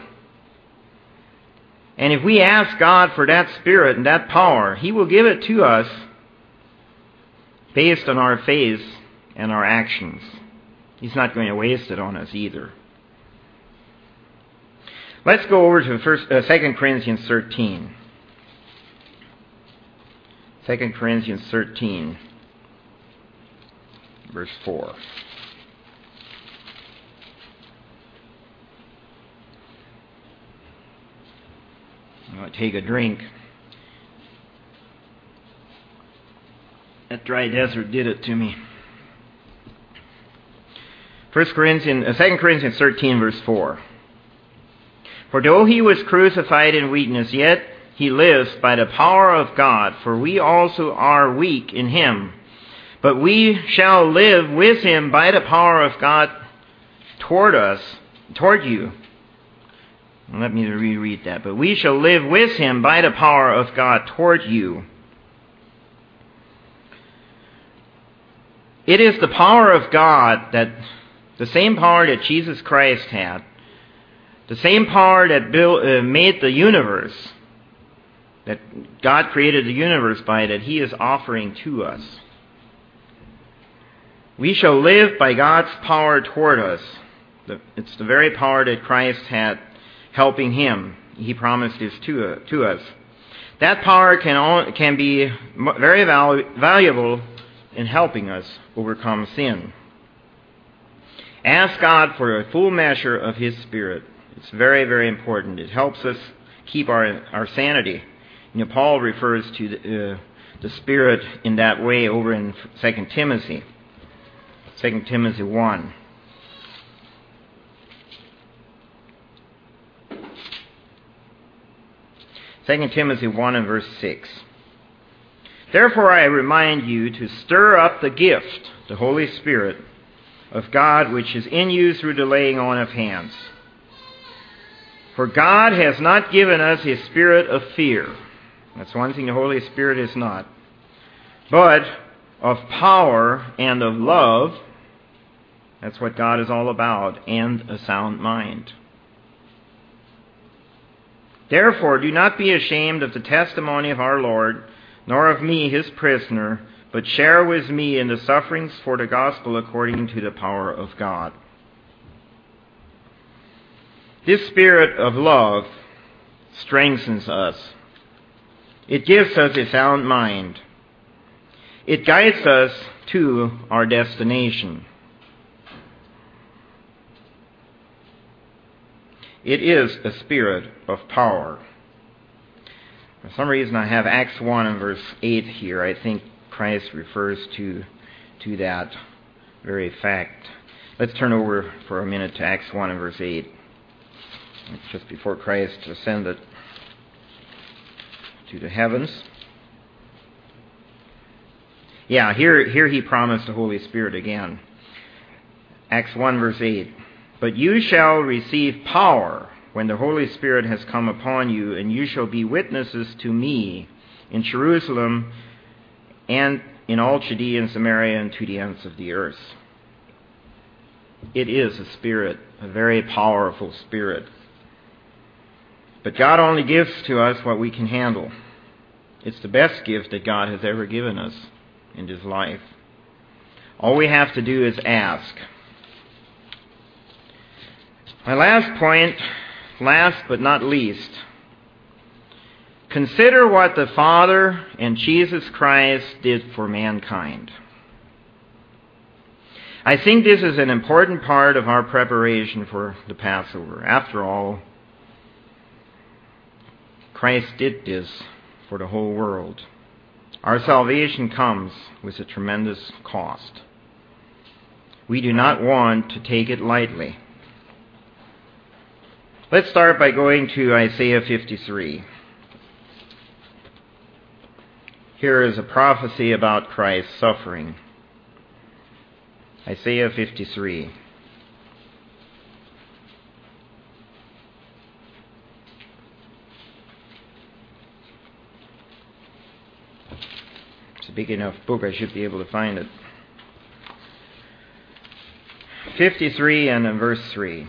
And if we ask God for that Spirit and that power, he will give it to us based on our faith and our actions. He's not going to waste it on us either. Let's go over to 2 Corinthians 13. 2 Corinthians 13, verse 4. I'm going to take a drink. That dry desert did it to me. 2 Corinthians 13, verse 4. "For though he was crucified in weakness, yet he lives by the power of God. For we also are weak in him, but we shall live with him by the power of God toward you." Let me reread that. "But we shall live with him by the power of God toward you." It is the power of God, that the same power that Jesus Christ had, the same power that made the universe, that God created the universe by, that he is offering to us. We shall live by God's power toward us. It's the very power that Christ had helping him. He promised this to us. That power can be very valuable in helping us overcome sin. Ask God for a full measure of His Spirit. It's very, very important. It helps us keep our sanity. You know, Paul refers to the Spirit in that way over in 2 Timothy. 2 Timothy 1. Second Timothy 1 and verse 6. Therefore I remind you to stir up the gift, the Holy Spirit, of God which is in you through the laying on of hands. For God has not given us a spirit of fear. That's one thing the Holy Spirit is not. But of power and of love. That's what God is all about. And a sound mind. Therefore, do not be ashamed of the testimony of our Lord, nor of me, His prisoner, but share with me in the sufferings for the gospel according to the power of God. This spirit of love strengthens us. It gives us a sound mind. It guides us to our destination. It is a spirit of power. For some reason I have Acts 1 and verse 8 here. I think Christ refers to that very fact. Let's turn over for a minute to Acts 1 and verse 8. It's just before Christ ascended to the heavens. Yeah, here He promised the Holy Spirit again. Acts 1 verse 8. But you shall receive power when the Holy Spirit has come upon you, and you shall be witnesses to me in Jerusalem and in all Judea and Samaria and to the ends of the earth. It is a spirit, a very powerful spirit. But God only gives to us what we can handle. It's the best gift that God has ever given us in this life. All we have to do is ask. My last point, last but not least, consider what the Father and Jesus Christ did for mankind. I think this is an important part of our preparation for the Passover. After all, Christ did this for the whole world. Our salvation comes with a tremendous cost. We do not want to take it lightly. Let's start by going to Isaiah 53. Here is a prophecy about Christ's suffering. Isaiah 53. It's a big enough book, I should be able to find it. 53 and in verse 3.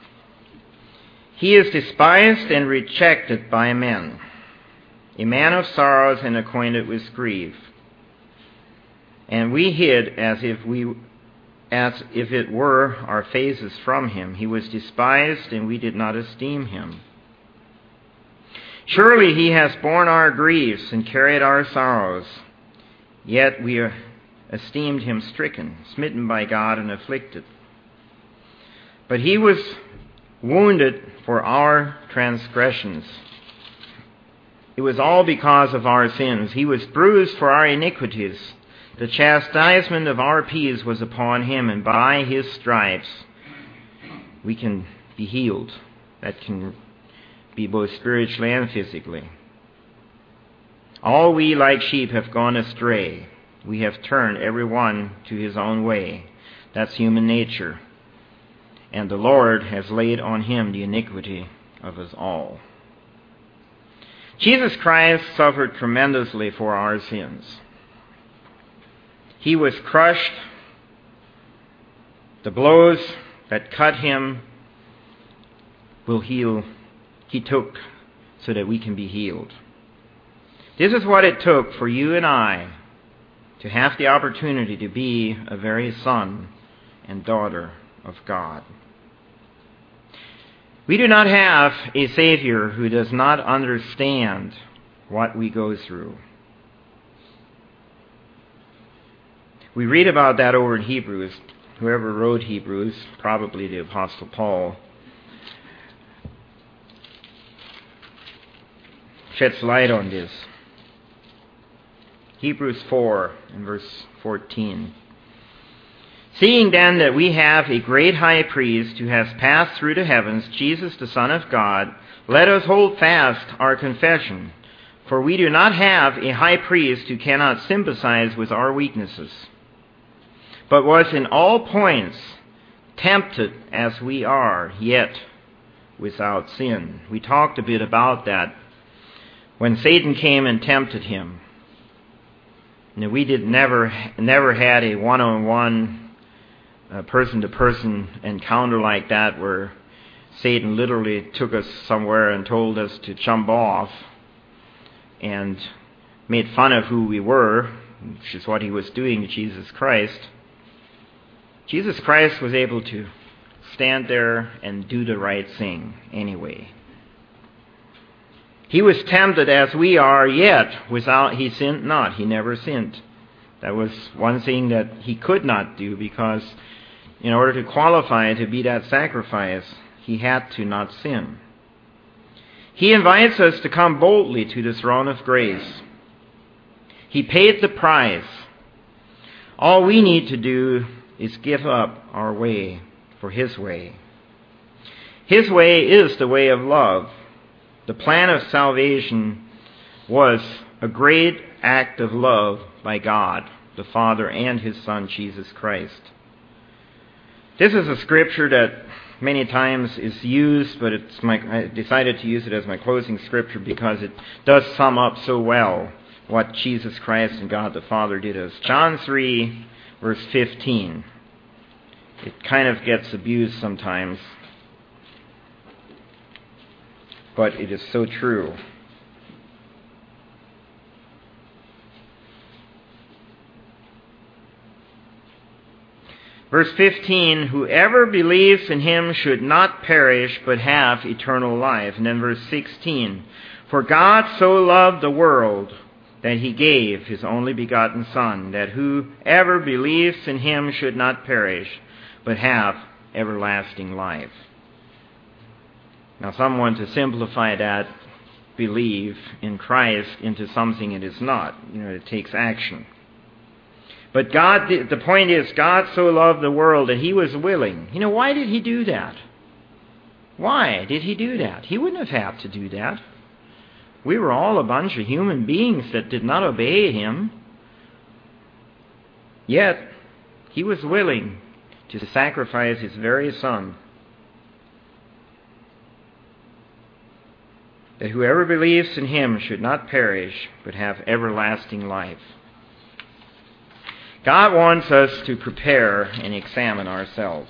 He is despised and rejected by men, a man of sorrows and acquainted with grief. And we hid as if it were our faces from him. He was despised, and we did not esteem him. Surely he has borne our griefs and carried our sorrows. Yet we esteemed him stricken, smitten by God, and afflicted. But he was wounded for our transgressions. It was all because of our sins. He was bruised for our iniquities. The chastisement of our peace was upon him, and by his stripes we can be healed. That can be both spiritually and physically. All we like sheep have gone astray. We have turned every one to his own way. That's human nature. And the Lord has laid on him the iniquity of us all. Jesus Christ suffered tremendously for our sins. He was crushed. The blows that cut him will heal. He took so that we can be healed. This is what it took for you and I to have the opportunity to be a very son and daughter of God. We do not have a Savior who does not understand what we go through. We read about that over in Hebrews. whoever wrote Hebrews, probably the Apostle Paul, sheds light on this. Hebrews 4 and verse 14. Seeing then that we have a great high priest who has passed through the heavens, Jesus the Son of God, let us hold fast our confession. For we do not have a high priest who cannot sympathize with our weaknesses, but was in all points tempted as we are, yet without sin. We talked a bit about that when Satan came and tempted him. Now, we never had a one-on-one, person-to-person encounter like that where Satan literally took us somewhere and told us to jump off and made fun of who we were, which is what he was doing to Jesus Christ. Jesus Christ was able to stand there and do the right thing anyway. He was tempted as we are, yet he sinned not. He never sinned. That was one thing that he could not do, because in order to qualify to be that sacrifice, he had to not sin. He invites us to come boldly to the throne of grace. He paid the price. All we need to do is give up our way for His way. His way is the way of love. The plan of salvation was a great act of love by God, the Father, and His Son, Jesus Christ. This is a scripture that many times is used, but I decided to use it as my closing scripture because it does sum up so well what Jesus Christ and God the Father did us. John 3, verse 15. It kind of gets abused sometimes, but it is so true. Verse 15, whoever believes in Him should not perish, but have eternal life. And then verse 16, for God so loved the world that He gave His only begotten Son, that whoever believes in Him should not perish, but have everlasting life. Now, some want to simplify that believe in Christ into something it is not. It takes action. But the point is, God so loved the world that He was willing. Why did He do that? Why did He do that? He wouldn't have had to do that. We were all a bunch of human beings that did not obey Him. Yet, He was willing to sacrifice His very Son, that whoever believes in Him should not perish, but have everlasting life. God wants us to prepare and examine ourselves.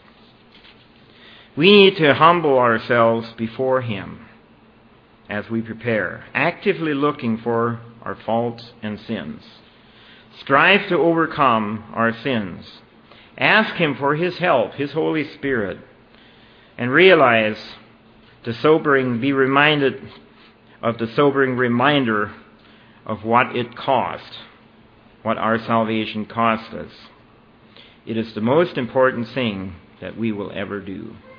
We need to humble ourselves before Him as we prepare, actively looking for our faults and sins. Strive to overcome our sins. Ask Him for His help, His Holy Spirit, and realize be reminded of the sobering reminder of what it cost, what our salvation cost us. It is the most important thing that we will ever do.